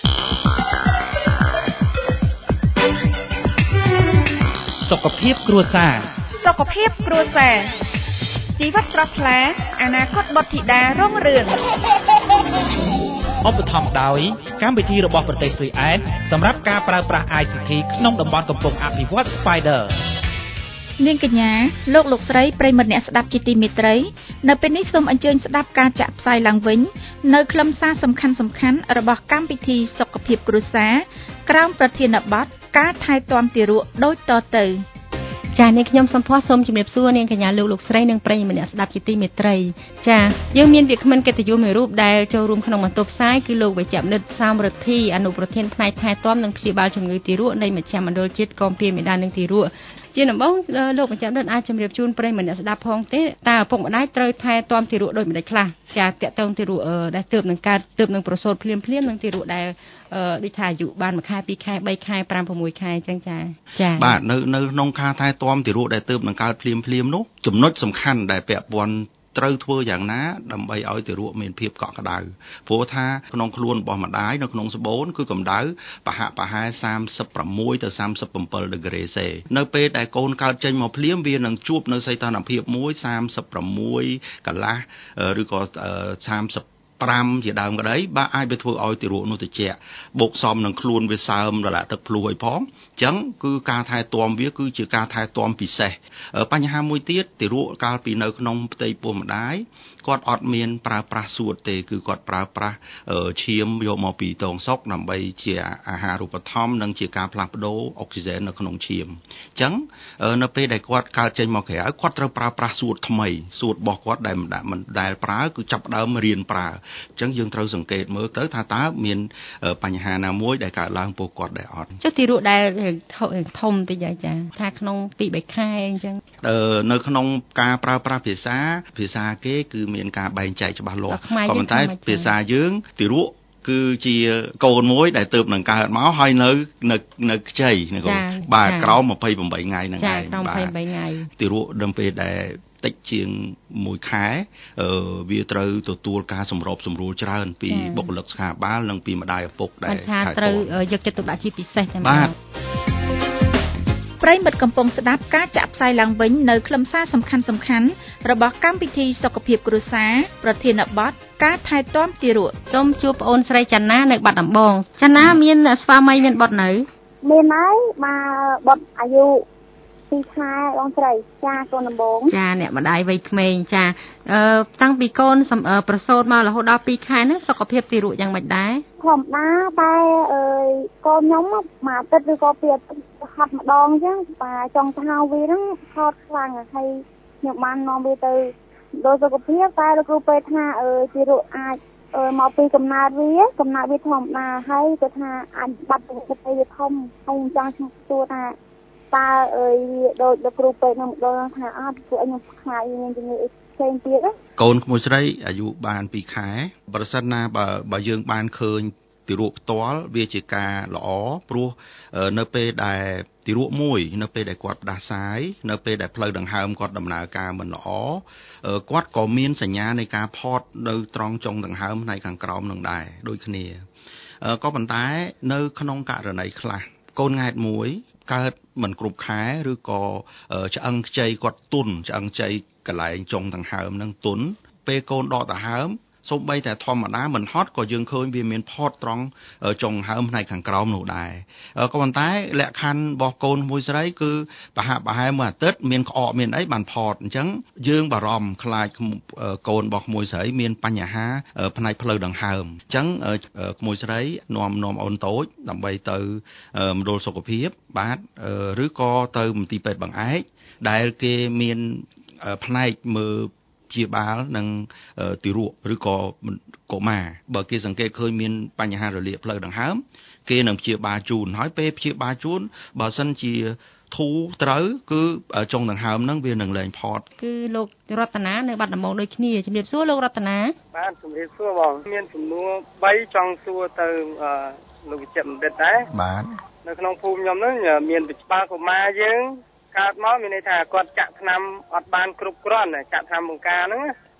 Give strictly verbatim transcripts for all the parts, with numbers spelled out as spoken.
សុខភាពគ្រួសារសុខភាពគ្រួសារជីវិតស្រស់ថ្លាអនាគតបុត្រធីតារុងរឿងឧបត្ថម្ភដោយកម្មវិធីរបស់ប្រទេសស៊ុយអែតសម្រាប់ការប្រើប្រាស់ ไอ ซี ที ក្នុងតំបន់កំពុងអភិវឌ្ឍ Spider នាងកញ្ញាលោកលោកស្រីប្រិយមិត្តអ្នកស្ដាប់ជាទីមេត្រីនៅពេលនេះសូមអញ្ជើញស្ដាប់ការចាក់ផ្សាយឡើងវិញនៅខ្លឹមសារសំខាន់សំខាន់របស់កម្មវិធីសុខភាពគ្រួសារក្រោមប្រធានបទការថែទាំទារកដូចតទៅចា៎នាងខ្ញុំសំភ័សសូមជម្រាបសួរនាងកញ្ញាលោកលោកស្រីនិងប្រិយមិត្តអ្នកស្ដាប់ជាទីមេត្រីចា៎យើងមានវាគ្មិនកិត្តិយសមួយរូបដែលចូលរួមក្នុងបន្ទប់ផ្សាយគឺលោកវេជ្ជបណ្ឌិតសាមរដ្ឋីអនុប្រធានផ្នែកថែទាំនិងព្យាបាលជំងឺទារកនៃមជ្ឈមណ្ឌលជាតិគាំពារមាតានិងទារកជាដំបូងលោកវេជ្ជបណ្ឌិតអាចជម្រាបជូនប្រិយមិត្តអ្នកស្ដាប់ផងទេតើឪពុកម្ដាយត្រូវថែទាំទារកដូចម្ដេចខ្លះចា៎តាក់ទងទារកដែលទើបនឹងកើតទើបនឹងប្រសូតភ្លាមភ្លាមនិងទារកដែលអឺដូចថាអាយុបានមួយខែពីរខែបីខែប្រាំ ៦ខែអញ្ចឹងចាចាបាទនៅនៅក្នុងការថែទាំទារកដែលទើបនឹងកើតភ្លាមភ្លាមនោះចំណុចសំខាន់ដែលពាក់ព័ន្ធត្រូវធ្វើយ៉ាងណាដើម្បីឲ្យទារកមានភាពកក់ក្ដៅព្រោះថាក្នុងខ្លួនរបស់ម្ដាយនៅក្នុងស្បូនគឺកម្ដៅប្រហាក់ប្រហែលសាមសិបប្រាំមួយទៅសាមសិបប្រាំbảyដឺក្រេសេនៅពេលដែលកូនកើតចេញមកភ្លាមវានឹងជួបនៅសីតុណ្ហភាពមួយសាមសិបប្រាំមួយកន្លះឬក៏សាមសិបប្រាំជាដើមក្តីបាទអាចវាធ្វើឲ្យទារកនោះត្រជាក់បូកសំនឹងខ្លួនវាសើមរលាកទឹកភ្លុះឲ្យផងអញ្ចឹងគឺការថែទាំវាគឺជាការថែទាំពិសេសបញ្ហាមួយទៀតទារកកាលពីនៅក្នុងផ្ទៃពោះម្ដាយគាត់អត់មានប្រើប្រាស់សួតទេគឺគាត់ប្រើប្រាស់ឈាមយកមកពីតងសុកដើម្បីជាអាហារូបត្ថម្ភនិងជាការផ្លាស់ប្ដូរអុកស៊ីហ្សែននៅក្នុងឈាមអញ្ចឹងនៅពេលដែលគាត់កើតចេញមកក្រៅគាត់ត្រូវប្រើប្រាស់សួតថ្មីសួតរបស់គាត់ដែលមិនដែលប្រើគឺចាប់ដើមរៀនប្រើអញ្ចឹងយើងត្រូវសង្កេតមើលទៅថាតើមានបញ្ហាណាមួយដែលកើតឡើងពោះគាត់ដែរអត់ចុះទារកដែលធំតិចចាថាក្នុងពីរបីខែអញ្ចឹងនៅក្នុងការប្រើប្រាស់ភាសាភាសាគេគឺមានការបែងចែកច្បាស់លាស់ក៏ប៉ុន្តែភាសាយើងទារកគឺជាកូនមួយដែលទើបនឹងកើតមកហើយនៅនៅនៅខ្ចីណាកូនបាទក្រោមยี่สิบแปดថ្ងៃហ្នឹងឯងបាទยี่สิบแปดថ្ងៃទារកដល់ពេលដែលតិចជាងមួយខែវាត្រូវទទួលការសម្របសម្រួលច្រើនពីបុគ្គលិកស្ថាប័ននិងពីម្ដាយឪពុកដែលថាត្រូវយកចិត្តទុកដាក់ជាពិសេសតែម្ដងប្រិយមិត្តកំពុងស្ដាប់ការចាក់ផ្សាយឡើងវិញនៅខ្លឹមសារសំខាន់សំខាន់របស់កម្មវិធីសុខភាពគ្រួសារប្រធានបទការថែទាំទារកសូមជួបប្អូនស្រីច័ន្ទណានៅបាត់ដំបងច័ន្ទណាមានស្វាមីមានបុត្រនៅមានហើយមកបុត្រអាយុពីរខែបងស្រីចាកូនដំបងចាអ្នកម្ដាយវ័យក្មេងចាអឺតាំងពីកូនប្រសូតមករហូតដល់ពីរខែហ្នឹងសុខភាពទារកយ៉ាងម៉េចដែរធម្មតាតែអើយកូនខ្ញុំមួយអាទិត្យឬក៏ពីរអាទិត្យហត់ម្ដងអញ្ចឹងបាទចង់ទៅហៅវាហ្នឹងហត់ខ្លាំងហើយខ្ញុំបាននាំវាទៅដោយសុខភាពតែលោកគ្រូពេទ្យថាអឺទារកអាចអឺមកពីកំណើតវាកំណើតវាធម្មតាហើយគាត់ថាអាចបាត់ទៅវាធំហើយខ្ញុំចង់សួរថាតើអើយដូចលោកគ្រូពេទ្យនឹងម្ដងថាអត់ពួកខ្ញុំខ្លាចមានជំងឺអីផ្សេងទៀតកូនក្មួយស្រីអាយុបានពីរខែប្រសិនណាបើបើយើងបានឃើញទារកផ្ទាល់វាជាការល្អព្រោះនៅពេលដែលទារកមួយនៅពេលដែលគាត់ផ្ដាសាយនៅពេលដែលផ្លូវដង្ហើមគាត់ដំណើរការមិនល្អគាត់ក៏មានសញ្ញានៃការផត់នៅត្រង់ចុងដង្ហើមផ្នែកខាងក្រោមនឹងដែរដូចគ្នាក៏ប៉ុន្តែនៅក្នុងករណីខ្លះកូនង៉ែតមួយកើតមិនគ្រប់ខែឬក៏ឆ្អឹងខ្ចីគាត់ទន់ឆ្អឹងខ្ចីកន្លែងចុងដង្ហើមនឹងទន់ពេលកូនដកដង្ហើមសូម្បីតែធម្មតាមិនហត់ក៏យើងឃើញវាមានផត់ត្រង់ចុងហើមផ្នែកខាងក្រោមនោះដែរក៏ប៉ុន្តែលក្ខខណ្ឌរបស់កូនមួយស្រីគឺប្រហាក់ប្រហែលមួយអាទិត្យមានក្អកមានអីបានផត់អញ្ចឹងយើងបារម្ភខ្លាចកូនរបស់ក្មួយស្រីមានបញ្ហាផ្នែកផ្លូវដង្ហើមអញ្ចឹងក្មួយស្រីនាំនាំអូនតូចដើម្បីទៅមណ្ឌលសុខភាពបាទឬក៏ទៅមន្ទីរពេទ្យបង្អែកដែលគេមានផ្នែកមើលព្យាបាលនឹងទារកឬក៏កុមារបើគេសង្កេតឃើញមានបញ្ហារលាកផ្លូវដង្ហើមគេនឹងព្យាបាលជូនហើយពេលព្យាបាលជូនបើសិនជាធូរត្រូវគឺចុងដង្ហើមហ្នឹងវានឹងលែងផត់គឺលោករតនានៅបាត់ដំបងដូចគ្នាជំរាបសួរលោករតនាបាទជំរាបសួរបងមានសំណួរបីចង់សួរទៅលោកវិជ្ជបណ្ឌិតដែរបាទនៅក្នុងភូមិខ្ញុំហ្នឹងមានវិជ្ជាកុមារយើងកើតមកមានន័យថាគាត់ចាក់ថ្នាំអត់បានគ្រប់គ្រាន់ចាក់ថ្នាំបង្ការហ្នឹង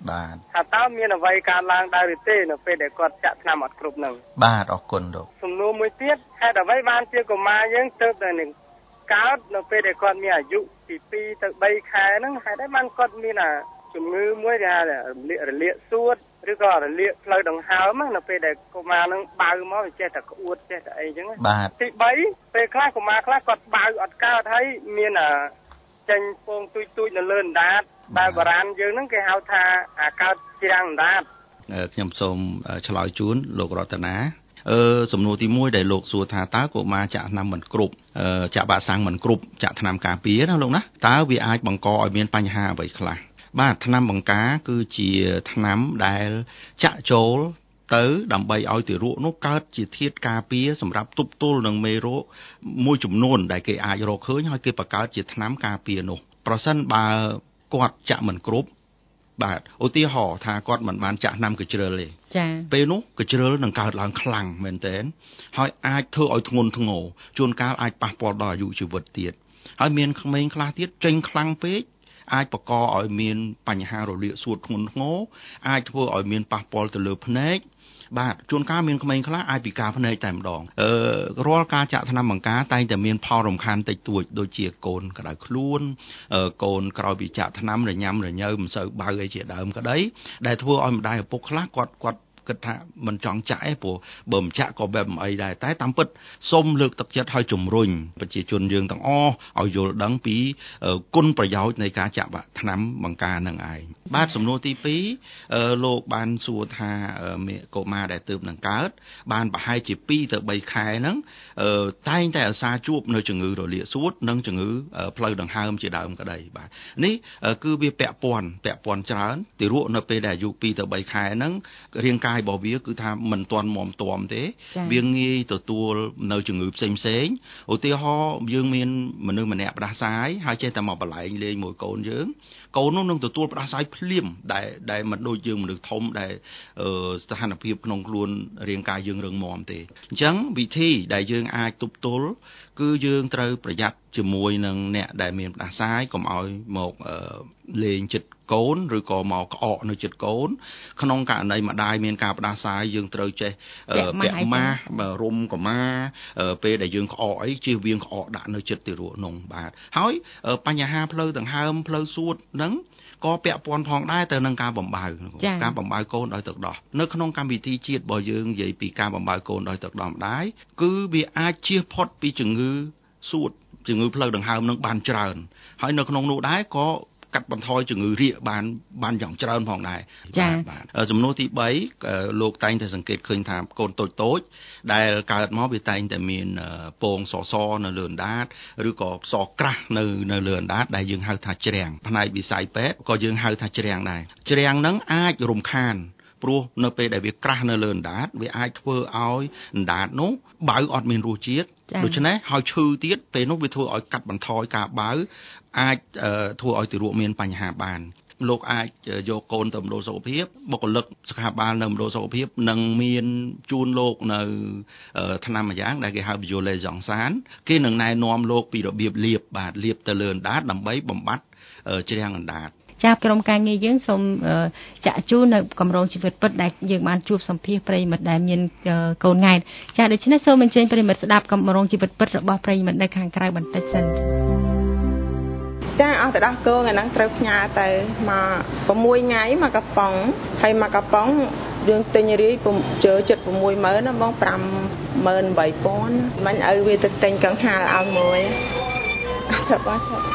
បាទថាតើមានអ្វីកើតឡើងដែរឬទេនៅពេលដែលគាត់ចាក់ថ្នាំអត់គ្រប់ហ្នឹងបាទអរគុណលោកសំណួរមួយទៀតហេតុអ្វីបានជាកុមារយើងទើបតែនឹងកើតនៅពេលដែលគាត់មានអាយុពីពីរទៅបីខែហ្នឹងហេតុអីបានគាត់មានអាជំងឺមួយគេហៅរលាករលាកសួតឬក៏រលាកផ្លូវដង្ហើមនៅពេលដែលកុមារហ្នឹងបើមកវាចេះតែក្អួតចេះតែអីចឹងបាទទីបីពេលខ្លះកុមារខ្លះគាត់បើអត់កើតហើយមានអាចេញពងទួយទួយនៅលើអណ្ដាតបែបបុរាណយើងហ្នឹងគេហៅថាអាកើតជ្រាំងអណ្ដាតខ្ញុំសូមឆ្លើយជូនលោករតនាអឺសំណួរទីមួយដែលលោកសួរថាតើកុមារចាក់ថ្នាំមិនគ្រប់ចាក់វ៉ាក់សាំងមិនគ្រប់ចាក់ថ្នាំការពារណាលោកណាតើវាអាចបង្កឲ្យមានបញ្ហាអ្វីខ្លះបាទថ្នាំបង្ការគឺជាថ្នាំដែលចាក់ចូលទៅដើម្បីឲ្យទារកនោះកើតជាធាតុការពារសម្រាប់ទប់ទល់នឹងមេរោគមួយចំនួនដែលគេអាចរកឃើញហើយគេបង្កើតជាថ្នាំការពារនោះប្រសិនបើគាត់ចាក់មិនគ្រប់បាទឧទាហរណ៍ថាគាត់មិនបានចាក់ថ្នាំកជ្រិលទេចា៎ពេលនោះកជ្រិលនឹងកើតឡើងខ្លាំងមែនទែនហើយអាចធ្វើឲ្យធ្ងន់ធ្ងរជួនកាលអាចប៉ះពាល់ដល់អាយុជីវិតទៀតហើយមានក្មេងខ្លះទៀតចេញខ្លាំងពេកអាចបង្កឲ្យមានបញ្ហារលាកសួតធ្ងន់ធ្ងរអាចធ្វើឲ្យមានប៉ះពាល់ទៅលើភ្នែកបាទជួនកាលមានក្មេងខ្លះអាចពិការភ្នែកតែម្ដងអឺរាល់ការចាក់ថ្នាំបង្ការតែងតែមានផលរំខានតិចតួចដូចជាកូនក្តៅខ្លួនកូនក្រោយពីចាក់ថ្នាំរញ៉ាំរញ៉ូវមិនសូវបើអីជាដើមក្តីដែលធ្វើឲ្យម្ដាយឪពុកខ្លះគាត់គាត់គិតថាមិនចង់ចាក់ឯងព្រោះបើមិនចាក់ក៏បែបមិនអីដែរតែតាមពិតសូមលើកទឹកចិត្តឲ្យជំរុញប្រជាជនយើងទាំងអស់ឲ្យយល់ដឹងពីគុណប្រយោជន៍នៃការចាក់ថ្នាំបង្ការនឹងឯងបាទសំណួរទីពីរលោកបានសួរថាកុមារដែលទើបនឹងកើតបានប្រហែលជាពីរទៅបីខែហ្នឹងតែងតែអាសាជួបនៅជំងឺរលាកសួតនិងជំងឺផ្លូវដង្ហើមជាដើមក្តីបាទនេះគឺវាពាក់ព័ន្ធពាក់ព័ន្ធច្រើនទារកនៅពេលដែលអាយុពីរទៅបីខែហ្នឹងរាងកាយរបស់វាគឺថាមិនទាន់មាំទាំទេវាងាយទទួលនៅជំងឺផ្សេងផ្សេងឧទាហរណ៍យើងមានមនុស្សម្នាក់ផ្ដាសាយហើយចេះតែមកបលែងលេងមួយកូនយើងកូននោះនឹងទទួលផ្ដាសាយភ្លាមដែលដែលមិនដូចយើងមនុស្សធំដែលស្ថានភាពក្នុងខ្លួនរាងកាយយើងរឹងមាំទេអញ្ចឹងវិធីដែលយើងអាចទប់ទល់គឺយើងត្រូវប្រយ័ត្នជាមួយនឹងអ្នកដែលមានផ្ដាសាយកុំឲ្យមកលេងចិត្តកូនឬក៏មកក្អកនៅចិត្តកូនក្នុងករណីម្ដាយមានការផ្ដាសាយយើងត្រូវចេះពាក់ម៉ាស់រុំកម៉ាពេលដែលយើងក្អកអីជៀសវាងក្អកដាក់នៅចិត្តទារកនោះបាទហើយបញ្ហាផ្លូវដង្ហើមផ្លូវសួតហ្នឹងក៏ពាក់ព័ន្ធផងដែរទៅនឹងការបំបៅការបំបៅកូនដោយទឹកដោះនៅក្នុងកម្មវិធីជាតិរបស់យើងនិយាយពីការបំបៅកូនដោយទឹកដោះម្ដាយគឺវាអាចជៀសផុតពីជំងឺសួតជំងឺផ្លូវដង្ហើមនឹងបានច្រើនហើយនៅក្នុងនោះដែរក៏កាត់បន្ថយជំងឺរាកបានបានយ៉ាងច្រើនផងដែរបាទសំណួរទីបីលោកតែងតែសង្កេតឃើញថាកូនតូចតូចដែលកើតមកវាតែងតែមានពងសសនៅលើអណ្ដាតឬក៏សក្រាស់នៅនៅលើអណ្ដាតដែលយើងហៅថាជ្រាំងផ្នែកវិស័យពេទ្យក៏យើងហៅថាជ្រាំងដែរជ្រាំងហ្នឹងអាចរំខានព្រោះនៅពេលដែលវាក្រាស់នៅលើអណ្ដាតវាអាចធ្វើឲ្យអណ្ដាតនោះបើអត់មានរសជាតិដូច្នេះហើយឈឺទៀតពេលនោះវាធ្វើឲ្យកាត់បន្ថយការបើអាចធ្វើឲ្យទារកមានបញ្ហាបានលោកអាចយកកូនទៅមណ្ឌលសុខភាពបុគ្គលិកសុខាភិបាលនៅមណ្ឌលសុខភាពនឹងមានជូនលោកនៅថ្នាំមួយយ៉ាងដែលគេហៅ Violezongsan គេនឹងណែនាំលោកពីរបៀបលាបបាទលាបទៅលើអណ្ដាតដើម្បីបំបត្តិជ្រាំងអណ្ដាតចាប់ក្រុមការងារយើងសូមចាក់ជូននៅកម្រងជីវិតពិតដែលយើងបានជួបសម្ភាសប្រិយមិត្តដែលមានកូនង៉ែតចាដូច្នេះសូមអញ្ជើញប្រិយមិត្តស្ដាប់កម្រងជីវិតពិតរបស់ប្រិយមិត្តនៅខាងក្រៅបន្តិចសិនចាអស់ទៅដល់គោថ្ងៃហ្នឹងត្រូវផ្ញើទៅមក6ថ្ងៃមកកំប៉ុងហើយមកកំប៉ុងយើងទិញរាយជើចិត្ត6ម៉ឺនណាបង5ម៉ឺន8ពាន់មិញឲ្យវាទៅទិញកង្ហាលឲ្យមួយចាប់បងចាប់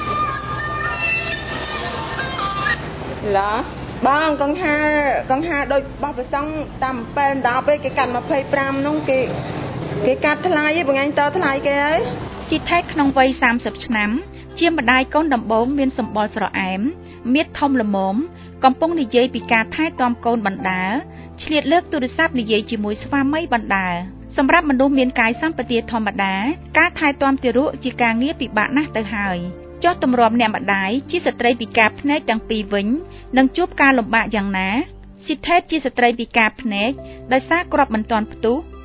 ឡាបងកង្ហាកង្ហាដូចបោះប្រសង់តាមពេលដល់ពេលគេកាត់25ហ្នឹងគេគេកាត់ថ្លៃឯងបងឯងតថ្លៃគេហើយស៊ីថេតក្នុងវ័យ30ឆ្នាំជាម្ដាយកូនដំបូងមានសម្បុរស្រអែមមៀតធំល្មមកំពុងនិយាយពីការថែទាំកូនបណ្ដាឆ្លៀតលើកទូរស័ព្ទនិយាយជាមួយស្វាមីបណ្ដាសម្រាប់មនុស្សមានកាយសម្បទាធម្មតាការថែទាំទារកជាការងារពិបាកណាស់ទៅហើយចុះទម្រាំអ្នកម្ដាយជាស្ត្រីពិការភ្នែកទាំងពីរវិញនឹងជួបការលំបាកយ៉ាងណាស៊ីថេតជាស្ត្រីពិការភ្នែកដោយសារគ្រាប់មិនទាន់ផ្ទុះ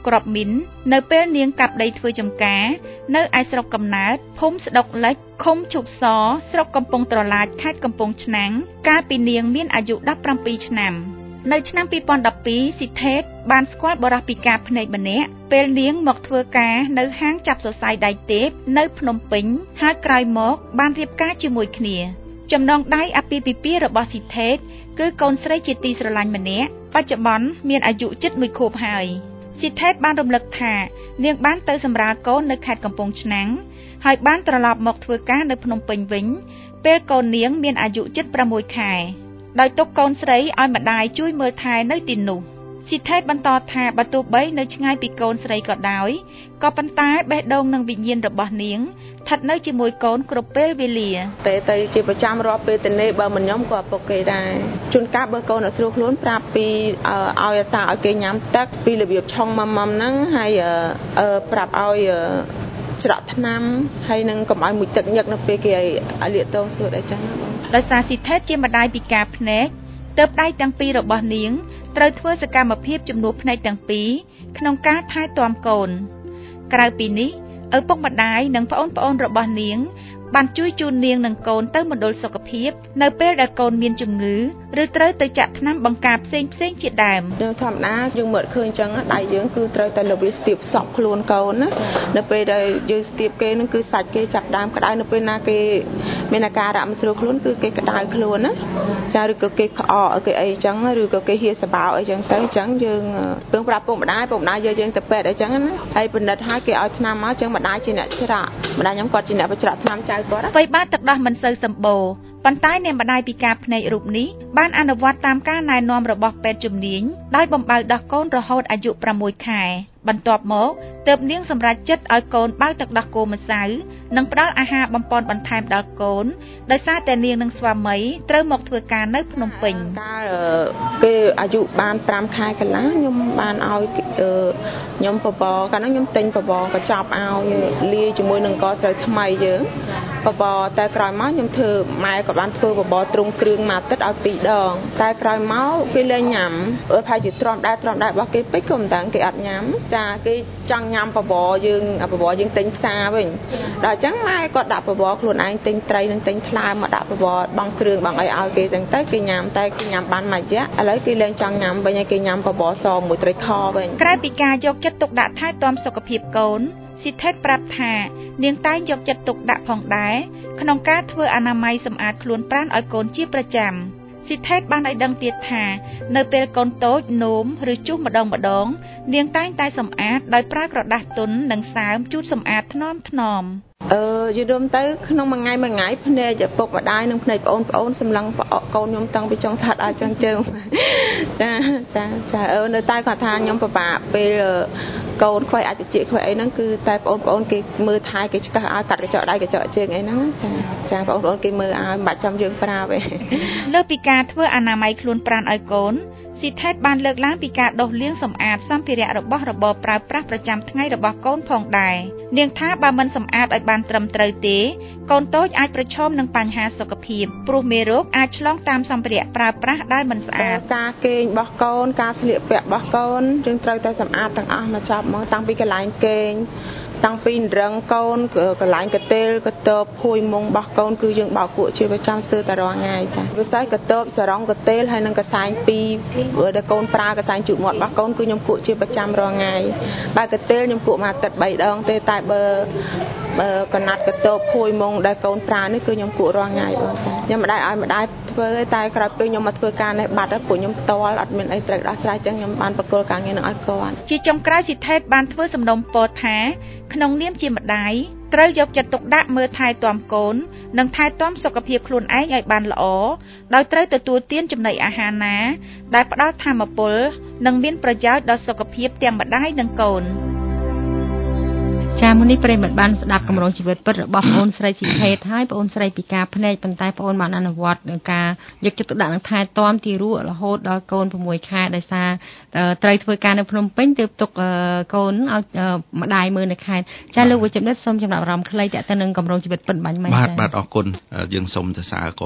ក្របមីននៅពេលនាងកាប់ដីធ្វើចំការនៅឯស្រុកកំណើតភូមិស្ដុកលិចឃុំឈូកសស្រុកកំពង់ត្រឡាចខេត្តកំពង់ឆ្នាំងកាលពីនាងមានអាយុដប់ប្រាំពីរឆ្នាំនៅឆ្នាំពីរពាន់ដប់ពីរស៊ីថេតបានស្គាល់បរិះពិការភ្នែកម្នាក់ពេលនាងមកធ្វើការនៅហាងចាប់សរសៃដៃទេពនៅភ្នំពេញហើយក្រោយមកបានរៀបការជាមួយគ្នាចំណងដៃអាពាហ៍ពិពាហ៍របស់ស៊ីថេតគឺកូនស្រីជាទីស្រឡាញ់ម្នាក់បច្ចុប្បន្នមានអាយុជិតមួយខួបហើយស៊ីថេតបានរំលឹកថានាងបានទៅសម្រាលកូននៅខេត្តកំពង់ឆ្នាំងហើយបានត្រឡប់មកធ្វើការនៅភ្នំពេញវិញពេលកូននាងមានអាយុជិតប្រាំមួយខែដោយទុកកូនស្រីឲ្យម្ដាយជួយមើលថែនៅទីនោះស៊ីថេតបន្តថាបើទោះបីនៅឆ្ងាយពីកូនស្រីក៏ដោយក៏ប៉ុន្តែបេះដូងនិងវិញ្ញាណរបស់នាងស្ថិតនៅជាមួយកូនគ្រប់ពេលវេលាតែទៅជាប្រចាំរាល់ពេលទៅនេះបើមិនខ្ញុំក៏ឪពុកគេដែរជួនកាលបើកូនអត់ស្រួលខ្លួនប្រាប់ពីឲ្យអាសាឲ្យគេញ៉ាំទឹកពីរបៀបឆុងម៉ាំម៉ាំហ្នឹងហើយប្រាប់ឲ្យច្រកថ្នាំហើយនឹងកុំឲ្យមួយទឹកញឹកនៅពេលគេឲ្យលាកតងសួតអីចឹងណាបងដោយសារស៊ីថេតជាម្ដាយពិការភ្នែកទើបដៃទាំងពីររបស់នាងត្រូវធ្វើសកម្មភាពជំនួសភ្នែកទាំងពីរក្នុងការថែទាំកូនក្រៅពីនេះឪពុកម្ដាយនិងប្អូនប្អូនរបស់នាងបានជួយជូននាងនិងកូនទៅមណ្ឌលសុខភាពនៅពេលដែលកូនមានជំងឺឬត្រូវទៅចាក់ថ្នាំបង្ការផ្សេងផ្សេងជាដើមយើងធម្មតាយើងមើលឃើញអញ្ចឹងដៃយើងគឺត្រូវតែលើវាស្ទាបសក់ខ្លួនកូនណានៅពេលដែលយើងស្ទាបគេនឹងគឺសាច់គេចាប់ដើមក្តៅនៅពេលណាគេមានអាការៈមិនស្រួលខ្លួនគឺគេក្តៅខ្លួនណាចាឬក៏គេក្អកគេអីអញ្ចឹងឬក៏គេហៀសសបោអីអញ្ចឹងទៅអញ្ចឹងយើងពឹងប្រាប់ពុកម្ដាយពុកម្ដាយយកយើងទៅពេទ្យអីអញ្ចឹងណាហើយពិនិត្យឲ្យគេឲ្យថ្នាំមកអញ្ចឹងម្ដាយជាអ្នកច្រាក់ម្ដាយខ្ញុំគាត់ជាអ្នកបញ្ច្រាក់ថ្នាំចៅអ្វីបានទឹកដោះមិនសូវសម្បូរប៉ុន្តែអ្នកម្ដាយពិការភ្នែករូបនេះបានអនុវត្តតាមការណែនាំរបស់ពេទ្យជំនាញដោយបំបៅដោះកូនរហូតអាយុប្រាំមួយខែបន្ទាប់មកទើបនាងសម្រេចចិត្តឲ្យកូនបើទឹកដោះគោម្សៅនិងផ្ដល់អាហារបំប៉នបន្ថែមដល់កូនដោយសារតែនាងនិងស្វាមីត្រូវមកធ្វើការនៅភ្នំពេញកាលគេអាយុបានប្រាំខែកន្លះខ្ញុំបានឲ្យខ្ញុំបបរកាលនោះខ្ញុំទិញបបរកញ្ចប់ឲ្យលាយជាមួយនឹងកស្រូវថ្មីយើងបបរតែក្រោយមកខ្ញុំធ្វើម៉ែក៏បានធ្វើបបរទ្រង់គ្រឿងមួយអាទិត្យឲ្យពីរដងតែក្រោយមកគេលែងញ៉ាំអឺប្រហែលជាទ្រាំដែរទ្រាំដែររបស់គេពេកក៏មិនដឹងគេអត់ញ៉ាំចាគេចង់ញ៉ាំបបរយើងបបរយើងទិញផ្សារវិញដល់អញ្ចឹងម៉ែគាត់ដាក់បបរខ្លួនឯងទិញត្រីនិងទិញថ្លើមមកដាក់បបរបង់គ្រឿងបង់អីឲ្យគេចឹងទៅគេញ៉ាំតែគេញ៉ាំបានមួយរយៈឥឡូវគេលែងចង់ញ៉ាំវិញហើយគេញ៉ាំបបរសមួយត្រីខវិញក្រៅពីការយកចិត្តទុកដាក់ថែទាំសុខភាពកូនស៊ីថេតប្រាប់ថានាងតែងយកចិត្តទុកដាក់ផងដែរក្នុងការធ្វើអនាម័យសម្អាតខ្លួនប្រាណឲ្យកូនជាប្រចាំស៊ីថេតបានឲ្យដឹងទៀតថានៅពេលកូនតូចនោមឬជុះម្ដងម្ដងនាងតែងតែសម្អាតដោយប្រើក្រដាសទន់និងសើមជូតសម្អាតថ្នមថ្នមអឺយល់ទៅក្នុងមួយថ្ងៃមួយថ្ងៃភ្នែកឪពុកម្ដាយនិងភ្នែកប្អូនប្អូនសម្លឹងកូនខ្ញុំតាំងពីចុងថាត់ដល់ចុងជើងចាចាចាអឺនៅតែគាត់ថាខ្ញុំពិបាកពេលកូនខ្វៃអាចជាខ្វៃអីហ្នឹងគឺតែប្អូនប្អូនគេមើលថែគេឆ្កឹះឲ្យកាត់កញ្ចក់ដៃកញ្ចក់ជើងអីហ្នឹងចាចាប្អូនប្អូនគេមើលឲ្យមិនបាច់ចាំយើងប្រាប់ទេលើពីការធ្វើអនាម័យខ្លួនប្រាណឲ្យកូនស៊ីថេតបានលើកឡើងពីការដុសលាងសម្អាតសម្ភារៈរបស់របរប្រើប្រាស់ប្រចាំថ្ងៃរបស់កូនផងដែរនាងថាបើមិនសម្អាតឲ្យបានត្រឹមត្រូវទេកូនតូចអាចប្រឈមនឹងបញ្ហាសុខភាពព្រោះមេរោគអាចឆ្លងតាមសម្ភារៈប្រើប្រាស់ដែលមិនស្អាតការគេងរបស់កូនការស្លៀកពាក់របស់កូនយើងត្រូវតែសម្អាតទាំងអស់មកចប់មកតាំងពីកន្លែងគេងតាំងពីរឹងកូនកន្លែងកតេលកតបភួយមុងរបស់កូនគឺយើងបោកគក់ជាប្រចាំស្ទើរតែរាល់ថ្ងៃចាវិស័យកតបសរងកតេលហើយនិងកសែងពីរដែលកូនប្រើកសែងជូតមាត់របស់កូនគឺខ្ញុំគក់ជាប្រចាំរាល់ថ្ងៃបើកតេលខ្ញុំគក់មួយអាទិត្យបីដងទេតែបើបើកណាត់កតបភួយមុងដែលកូនប្រើនេះគឺខ្ញុំគក់រាល់ថ្ងៃបងចាខ្ញុំមិនដែរឲ្យម្ដាយធ្វើតែក្រោយពេលខ្ញុំមកធ្វើការនេះបាត់ហើយពួកខ្ញុំផ្ទាល់អត់មានអីត្រូវដោះស្រាយចឹងខ្ញុំបានបកគោលការងារនឹងឲ្យគាត់ជាចុងក្រោយស៊ីថេតបានធ្វើសំណូមពរថាក្នុងនាមជាម្ដាយត្រូវយកចិត្តទុកដាក់មើលថែទាំកូននិងថែទាំសុខភាពខ្លួនឯងឲ្យបានល្អដោយត្រូវទទួលទានចំណីអាហារណាដែលផ្ដល់ថាមពលនិងមានប្រយោជន៍ដល់សុខភាពទាំងម្ដាយនិងកូនចាមុននេះប្រិមត្តបានស្ដាប់កម្រងជីវិតពិតរបស់ប្អូនស្រីស៊ីថេតហើយប្អូនស្រីពិការភ្នែកប៉ុន្តែប្អូនបានអនុវត្តនឹងការយកចិត្តទុកដាក់នឹងថែទាំទីរੂរហូតដល់កូនប្រាំមួយខែដោយសារត្រូវធ្វើការនៅភ្នំពេញទើបទុកកូនឲ្យម្ដាយមើលនៅខេត្តចាលោកវិជ្ជបណ្ឌិតសូមចំណាប់អារម្មណ៍ខ្លីទាក់ទងនឹងកម្រងជីវិតពិតបាញ់មិញបាទបាទអរគុណយើងសូមសរសើរគាត់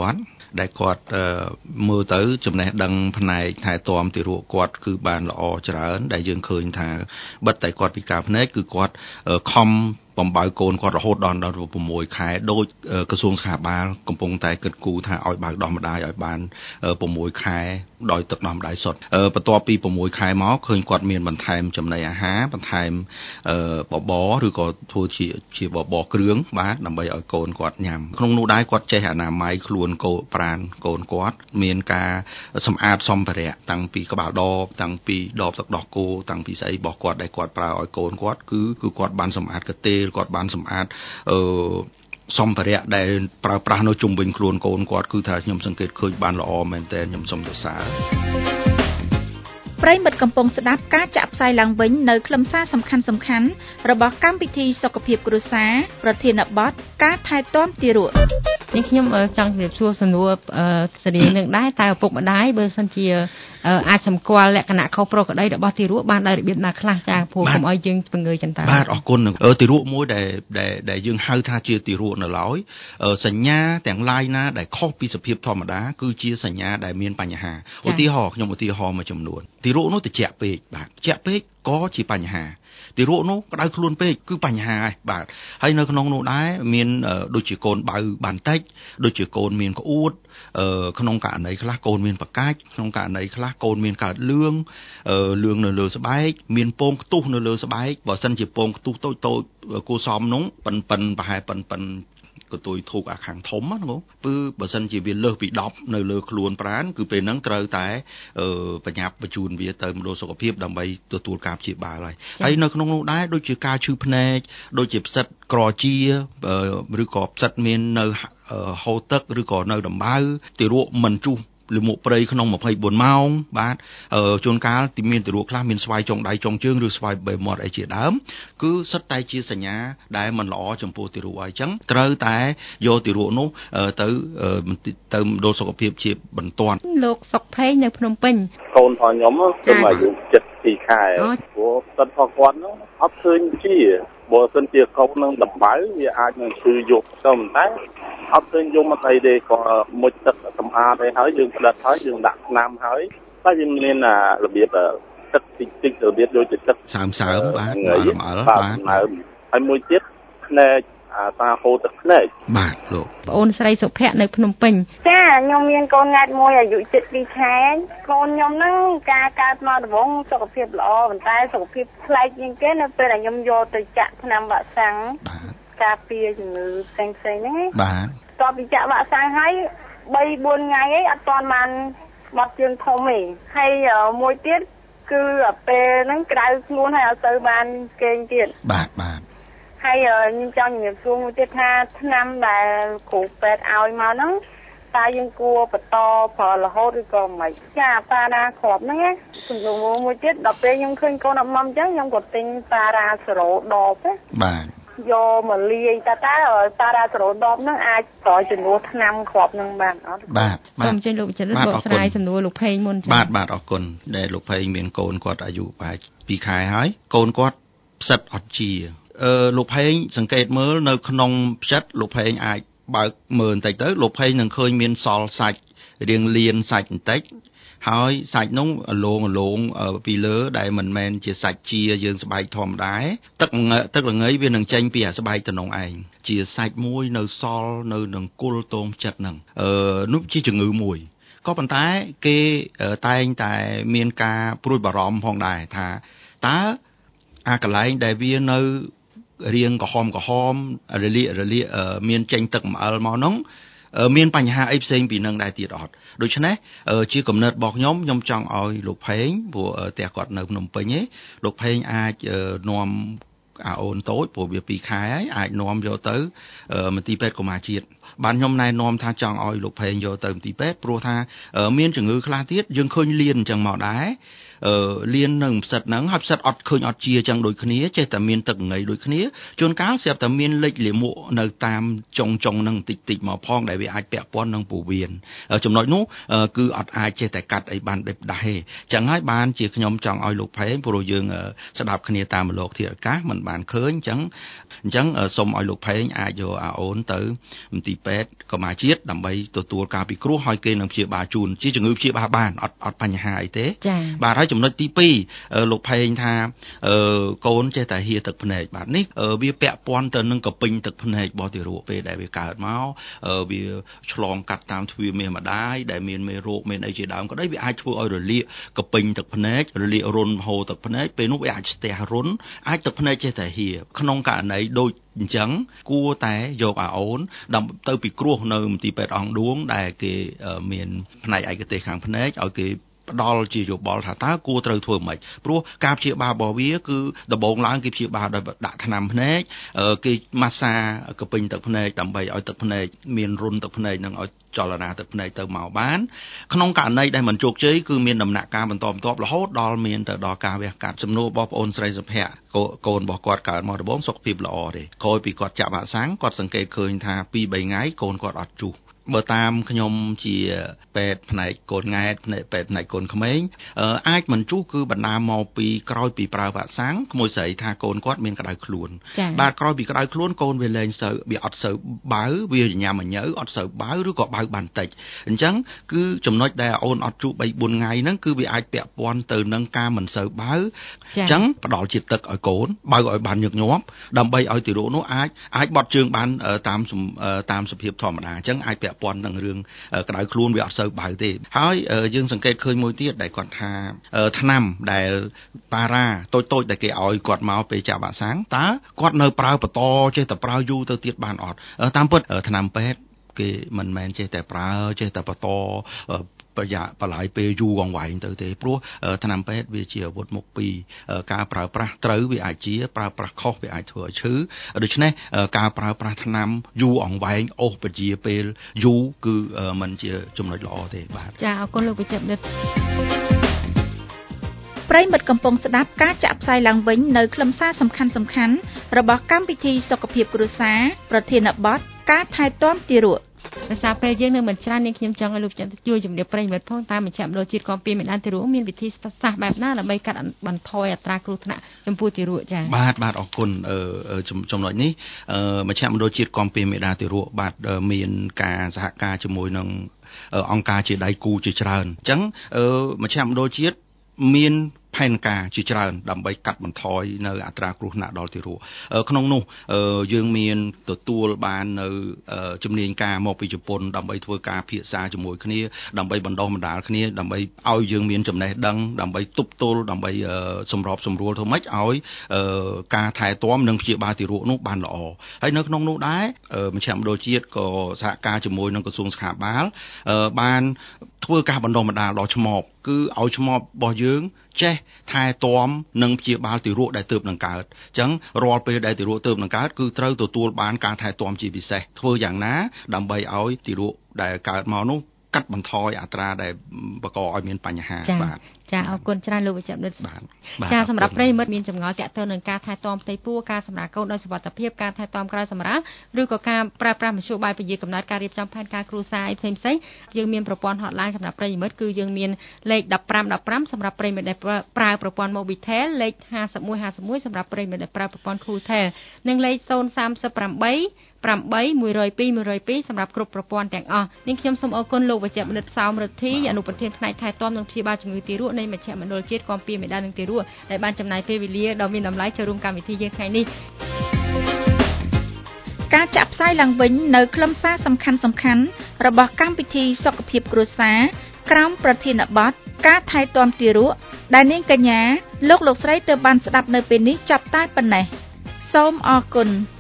ដែលគាត់មើលទៅចំណេះដឹងផ្នែកថែទាំទារកគាត់គឺបានល្អច្រើនដែលយើងឃើញថាបិទតែគាត់ពិការភ្នែកគឺគាត់ខំបំបើកូនគាត់រហូតដល់ដល់6ខែដោយក្រសួងសុខាភិបាលកំពុងតែគិតគូរថាឲ្យបើកដោះម្ដាយឲ្យបាន6ខែដោយទឹកដោះម្ដាយសុទ្ធបន្ទាប់ពី6ខែមកឃើញគាត់មានបន្ថែមចំណីអាហារបន្ថែមបបរឬក៏ធ្វើជាជាបបរគ្រឿងបាទដើម្បីឲ្យកូនគាត់ញ៉ាំក្នុងនោះដែរគាត់ចេះអនាម័យខ្លួនកូនប្រានកូនគាត់មានការសម្អាតសម្ភារៈតាំងពីក្បាលដបតាំងពីដបទឹកដោះគោតាំងពីស្អីរបស់គាត់ដែលគាត់ប្រើឲ្យកូនគាត់គឺគឺគាត់បានសម្អាតកទេលគាត់បានសម្អាតអឺសម្ភារៈដែលប្រើប្រាស់នៅជុំវិញខ្លួនកូនគាត់គឺថាខ្ញុំសង្កេតឃើញបានល្អមែនទែនខ្ញុំសូមសរសើរប្រិយមិត្តកំពុងស្ដាប់ការចាក់ផ្សាយឡើងវិញនៅខ្លឹមសារសំខាន់សំខាន់របស់កម្មវិធីសុខភាពគ្រួសារប្រធានបទការថែទាំទារកនេះខ្ញុំចង់ជម្រាបសួរសំណួរស្រីនឹងដែរតែឪពុកម្ដាយបើសិនជាអាចសម្គាល់លក្ខណៈខុសប្រក្រតីរបស់ទារកបានដោយរបៀបណាខ្លះចាព្រោះកុំឲ្យយើងពង្រើចន្តើបាទអរគុណទារកមួយដែលដែលយើងហៅថាជាទារកនៅឡើយសញ្ញាទាំងឡាយណាដែលខុសពីសភាពធម្មតាគឺជាសញ្ញាដែលមានបញ្ហាឧទាហរណ៍ខ្ញុំឧទាហរណ៍មួយចំនួនទារកនោះត្រជាក់ពេកបាទត្រជាក់ពេកក៏ជាបញ្ហាទារកនោះក្តៅខ្លួនពេកគឺបញ្ហាហើយបាទហើយនៅក្នុងនោះដែរមានដូចជាកូនបៅបានតិចដូចជាកូនមានក្អួតក្នុងករណីខ្លះកូនមានប្រកាច់ក្នុងករណីខ្លះកូនមានកើតលឿងលឿងនៅលើស្បែកមានពងខ្ទុះនៅលើស្បែកបើសិនជាពងខ្ទុះតូចតូចគួរសមនោះប៉ិនប៉ិនប្រហែលប៉ិនប៉ិនក៏ទួយធូបអាខាងធំហ្នឹងគឺបើសិនជាវាលើសពី10នៅលើខ្លួនប្រាណគឺពេលហ្នឹងត្រូវតែបញ្ញាប់បញ្ជូនវាទៅមណ្ឌលសុខភាពដើម្បីទទួលការព្យាបាលហើយហើយនៅក្នុងនោះដែរដូចជាការឈឺភ្នែកដូចជាផ្សិតក្រជាឬក៏ផ្សិតមាននៅហូរទឹកឬក៏នៅដំបៅទារកមិនជុះលមុខព្រៃក្នុង24ម៉ោងបាទជួនកាលទីមានទារកខ្លះមានស្វាយចុងដៃចុងជើងឬស្វាយបេះមាត់អីជាដើមគឺសិតតែជាសញ្ញាដែលមិនល្អចំពោះទារកហើយអញ្ចឹងត្រូវតែយកទារកនោះទៅទៅមណ្ឌលសុខភាពជាបន្ទាន់លោកសុកភេងនៅភ្នំពេញកូនរបស់ខ្ញុំខ្ញុំអាយុជិតពីរខែព្រោះសិតរបស់គាត់នោះអត់ឃើញជាបើសិនជាកូននឹងដំបៅវាអាចនឹងឈឺយកទៅតែអត់ឃើញយកមកអីទេក៏មុជទឹកសម្អាតអីហើយយើងផ្ដិតហើយយើងដាក់ថ្នាំហើយតែយើងមានរបៀបទឹកតិចតិចរបៀបដូចជាទឹកសើមសើមបាទរំអិលបាទហើយមួយទៀតភ្នែកអាតាហូរទឹកភ្នែកបាទលោកបងអូនស្រីសុភ័ក្រនៅភ្នំពេញចាខ្ញុំមានកូនង៉ែតមួយអាយុជិតពីរខែកូនខ្ញុំហ្នឹងការកើតមកដំបូងសុខភាពល្អប៉ុន្តែសុខភាពប្លែកជាងគេនៅពេលដែលខ្ញុំយកទៅចាក់ថ្នាំវ៉ាក់សាំងការពារជំងឺផ្សេងផ្សេងហ្នឹងបាទតបពីចាក់វ៉ាក់សាំងហើយ3 4ថ្ងៃអីអត់ទាន់បានបត់ជើងធំទេហើយមួយទៀតគឺពេលហ្នឹងក្តៅខ្លួនហើយអត់ទៅបានគេងទៀតបាទបាទហើយខ្ញុំចង់ជំរាបសួរមួយទៀតថាថ្នាំដែលគ្រូពេទ្យឲ្យមកហ្នឹងតើយើងគួរបន្តប្រើរហូតឬក៏មិនចាប៉ារ៉ាគ្រាប់ហ្នឹងណាសំណួរមួយទៀតដល់ពេលខ្ញុំឃើញកូនអត់មកអញ្ចឹងខ្ញុំក៏ទិញប៉ារ៉ាសេរ៉ូដបណាបាទយកមកលាយតើតើប៉ារ៉ាសេរ៉ូដបហ្នឹងអាចប្រើជំនួសថ្នាំគ្រាប់ហ្នឹងបានអត់បាទសូមអញ្ជើញលោកចរិតបកស្រាយសំណួរលោកភេងមុនបាទបាទអរគុណដែលលោកភេងមានកូនគាត់អាយុប្រហែលពីរខែហើយកូនគាត់ផ្សិតអត់ជាអឺលោកភេងសង្កេតមើលនៅក្នុងផ្ចិតលោកភេងអាចបើកមើលបន្តិចទៅលោកភេងនឹងឃើញមានសល់សាច់រាងលៀនសាច់បន្តិចហើយសាច់នោះលងលងពីលើដែលមិនមែនជាសាច់ជាយើងស្បែកធម្មតាទឹកទឹកល្ងៃវានឹងចេញពីអាស្បែកទៅនោះឯងជាសាច់មួយនៅសល់នៅនឹងគល់តោងចិត្តហ្នឹងអឺនោះជាជំងឺមួយក៏ប៉ុន្តែគេតែងតែមានការព្រួយបារម្ភផងដែរថាតើអាកន្លែងដែលវានៅរៀងក្រហមក្រហមរលាករលាកមានចេញទឹកអំអិលមកហ្នឹងមានបញ្ហាអីផ្សេងពីនឹងដែរទៀតអត់ដូច្នេះជាគំនិតរបស់ខ្ញុំខ្ញុំចង់ឲ្យលោកភេងព្រោះផ្ទះគាត់នៅភ្នំពេញឯងលោកភេងអាចនាំអាអូនតូចព្រោះវាពីរខែហើយអាចនាំយកទៅមន្ទីរពេទ្យកុមារជាតិបានខ្ញុំណែនាំថាចង់ឲ្យលោកភេងយកទៅមន្ទីរពេទ្យព្រោះថាមានជំងឺខ្លះទៀតយើងឃើញលៀនអញ្ចឹងមកដែរលៀននឹងផ្សិតហ្នឹងហើយផ្សិតអត់ឃើញអត់ជាចឹងដូចគ្នាចេះតែមានទឹកងៃដូចគ្នាជួនកាលស្រាប់តែមានលេចលាមកនៅតាមចុងចុងហ្នឹងតិចតិចមកផងដែលវាអាចពាក់ព័ន្ធនឹងពោះវៀនចំណុចនោះគឺអត់អាចចេះតែកាត់អីបានដេបដាស់ទេចឹងហើយបានជាខ្ញុំចង់ឲ្យលោកផេងព្រោះយើងស្ដាប់គ្នាតាមរលកធាតុអាកាសមិនបានឃើញចឹងអញ្ចឹងសូមឲ្យលោកផេងអាចយកអាអូនទៅមន្ទីរពេទ្យកម្មាជាតិដើម្បីទទួលការពិគ្រោះហើយគេនឹងព្យាបាលជូនជាជំងឺព្យាបាលបានអត់អត់បញ្ហាអីទេបាទហើយចំណុចទីពីរលោកផេងថាកូនចេះតែហៀទឹកភ្នែកបាទនេះវាពាក់ព័ន្ធទៅនឹងកពិញទឹកភ្នែករបស់ទារកពេលដែលវាកើតមកវាឆ្លងកាត់តាមទ្វារមាសម្ដាយដែលមានមេរោគមានអីជាដើមក៏ដោយវាអាចធ្វើឲ្យរលាកកពិញទឹកភ្នែករលាករុនហូរទឹកភ្នែកពេលនោះវាអាចស្ទះរុនអាចទឹកភ្នែកចេះតែហៀក្នុងករណីដូចអញ្ចឹងគួរតែយកអាអូនដើម្បីទៅពិគ្រោះនៅមន្ទីរពេទ្យអង្គឌួងដែលគេមានផ្នែកឯកទេសខាងភ្នែកឲ្យគេផ្ដល់ជាយោបល់ថាតើគួរត្រូវធ្វើម៉េចព្រោះការព្យាបាលរបស់វាគឺដំបូងឡើងគេព្យាបាលដោយដាក់ថ្នាំភ្នែកគេម៉ាស្សាកពិញទឹកភ្នែកដើម្បីឲ្យទឹកភ្នែកមានរុនទឹកភ្នែកនិងឲ្យចលនាទឹកភ្នែកទៅមកបានក្នុងករណីដែលមិនជោគជ័យគឺមានដំណាក់កាលបន្តបន្ទាប់រហូតដល់មានទៅដល់ការវះកាត់សំណួររបស់បងអូនស្រីសុភ័ក្រកូនរបស់គាត់កើតមកដំបូងសុខភាពល្អទេក្រោយពីគាត់ចាក់វ៉ាក់សាំងគាត់សង្កេតឃើញថាពីរបីថ្ងៃកូនគាត់អត់ជុះបើតាមខ្ញុំជាពេទ្យផ្នែកកូនង៉ែតផ្នែកពេទ្យផ្នែកកូនក្មេងអាចមិនជុះគឺបណ្ដាលមកពីក្រោយពីប្រើវ៉ាក់សាំងក្មួយស្រីថាកូនគាត់មានក្តៅខ្លួនបាទក្រោយពីក្តៅខ្លួនកូនវាលែងសូវវាអត់សូវបើវាញ៉ាំញ៉ៅអត់សូវបើឬក៏បើបានតិចអញ្ចឹងគឺចំណុចដែលអូនអត់ជុះបីបួនថ្ងៃហ្នឹងគឺវាអាចពាក់ព័ន្ធទៅនឹងការមិនសូវបើអញ្ចឹងផ្ដល់ជាតិទឹកឲ្យកូនបើឲ្យបានញឹកញាប់ដើម្បីឲ្យទារកនោះអាចអាចបត់ជើងបានតាមតាមសភាពធម្មតាអញ្ចឹងអាចពាក់ព័ន្ធនឹងរឿងក្តៅខ្លួនវាអត់សូវបើទេហើយយើងសង្កេតឃើញមួយទៀតដែលគាត់ថាថ្នាំដែលប៉ារ៉ាតូចតូចដែលគេឲ្យគាត់មកពេលចាក់វ៉ាក់សាំងតើគាត់នៅប្រើបន្តចេះតែប្រើយូរទៅទៀតបានអត់តាមពិតថ្នាំពេទ្យគេមិនមែនចេះតែប្រើចេះតែបន្តប្រយ័ត្នបលាយពេលយូរអង្វែងទៅទេព្រោះថ្នាំពេទ្យវាជាអាវុធមុខពីរការប្រើប្រាស់ត្រូវវាអាចជាប្រើប្រាស់ខុសវាអាចធ្វើឲ្យឈឺដូច្នេះការប្រើប្រាស់ថ្នាំយូរអង្វែងអូសពជាពេលយូរគឺมันជាចំណុចល្អទេបាទចាអរគុណលោកវិជ្ជបណ្ឌិតប្រិយមិត្តកំពុងស្ដាប់ការចាក់ផ្សាយឡើងវិញនៅខ្លឹមសារសំខាន់សំខាន់របស់កម្មវិធីសុខភាពគ្រួសារប្រធានបទការថែទាំទារកដោយសារពេលយើងនៅមិនច្រើននាងខ្ញុំចង់ឲ្យលោកចិត្តជួយជំរាបប្រិយមិត្តផងតាមមជ្ឈមណ្ឌលជាតិគាំពារមេដានទារកមានវិធីសាស្ត្របែបណាដើម្បីកាត់បន្ថយអត្រាគ្រោះថ្នាក់ចំពោះទារកចា៎បាទបាទអរគុណចំណុចនេះមជ្ឈមណ្ឌលជាតិគាំពារមេដានទារកបាទមានការសហការជាមួយនឹងអង្គការជាដៃគូជាច្រើនអញ្ចឹងមជ្ឈមណ្ឌលជាតិមានផែនការជាច្រើនដើម្បីកាត់បន្ថយនៅអត្រាគ្រោះថ្នាក់ដល់ទារកក្នុងនោះយើងមានទទួលបាននៅជំនាញការមកពីជប៉ុនដើម្បីធ្វើការភាសាជាមួយគ្នាដើម្បីបណ្ដុះបណ្ដាលគ្នាដើម្បីឲ្យយើងមានចំណេះដឹងដើម្បីទប់ទល់ដើម្បីសម្របសម្រួលធ្វើម៉េចឲ្យការថែទាំនិងព្យាបាលទារកនោះបានល្អហើយនៅក្នុងនោះដែរមជ្ឈមណ្ឌលជាតិក៏សហការជាមួយនឹងក្រសួងសុខាភិបាលបានធ្វើការបណ្ដុះបណ្ដាលដល់ឆ្មបគឺឲ្យឆ្មបរបស់យើងចេះថែទាំនិងព្យាបាលទារកដែលទើបនឹងកើតអញ្ចឹងរាល់ពេលដែលទារកទើបនឹងកើតគឺត្រូវទទួលបានការថែទាំជាពិសេសធ្វើយ៉ាងណាដើម្បីឲ្យទារកដែលកើតមកនោះកាត់បន្ថយអត្រាដែលបង្កឲ្យមានបញ្ហាបាទចាអរគុណច្រើនលោកវិជ្ជបណ្ឌិតចាសម្រាប់ប្រិយមិត្តមានចម្ងល់ទាក់ទងនឹងការថែទាំផ្ទៃពោះការសម្រាប់កូនដោយសុវត្ថិភាពការថែទាំក្រោយសម្រាប់ឬក៏ការប្រើប្រាស់មធ្យោបាយពន្យាកំណត់ការរៀបចំផែនការគ្រួសារផ្សេងផ្សេងយើងមានប្រព័ន្ធ hotline សម្រាប់ប្រិយមិត្តគឺយើងមានលេខmột năm một nămសម្រាប់ប្រិយមិត្តដែលប្រើប្រព័ន្ធ Mobitel លេខห้าสิบเอ็ด ห้าสิบเอ็ดសម្រាប់ប្រិយមិត្តដែលប្រើប្រព័ន្ធ Cooltel និងលេខศูนย์ สามสิบแปด แปด หนึ่งศูนย์ หนึ่ง ศูนย์ two សម្រាប់គ្រប់ប្រព័ន្ធទាំងអស់នេះខ្ញុំសូមអរគុណលោកវិជ្ជបណ្ឌិតសោមរិទ្ធីអនុប្រធានផ្នែកថែទាំនិងព្យាបាលជំងឺទារកនៃមជ្ឈមណ្ឌលជាតិគាំពារមេដាននិងទារកដែលបានចំណាយពេលវេលាដ៏មានតម្លៃចូលរួមកម្មវិធីយើងថ្ងៃនេះការចាក់ផ្សាយឡើងវិញនៅខ្លឹមសារសំខាន់សំខាន់របស់កម្មវិធីសុខភាពគ្រួសារក្រោមប្រធានបទការថែទាំទារកដែលនាងកញ្ញាលោកលោកស្រីទើបបានស្ដាប់នៅពេលនេះចាប់តែប៉ុណ្ណេះសូមអរគុណ